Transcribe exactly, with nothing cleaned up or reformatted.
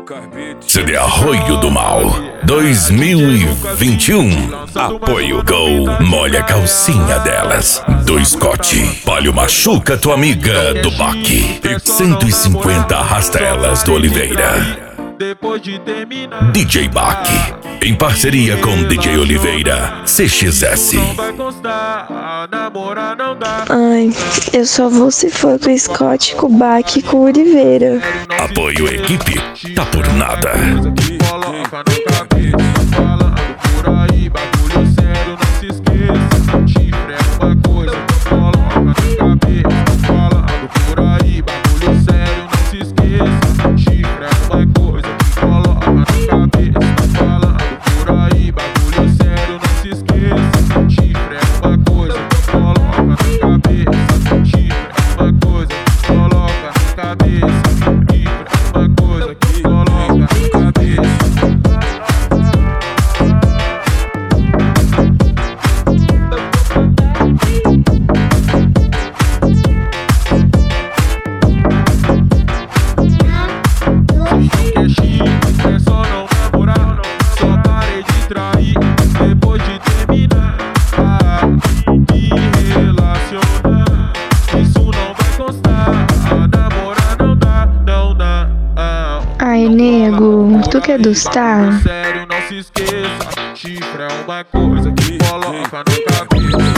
C D Arroio do Mal dois mil e vinte e um. Apoio Go, molha a calcinha delas. Do Scott, Palio Machuca Tua Amiga do Baque. E cento e cinquenta Arrasta Elas do Oliveira. D J Baque, em parceria com D J Oliveira, C X S. Ai, eu só vou se for com o Scott, com o Baque e com o Oliveira. Apoio Equipe, tá por nada. Ai, nego, tu quer dostar? Sério, não se esqueça, chifre é uma coisa que coloca na cabeça.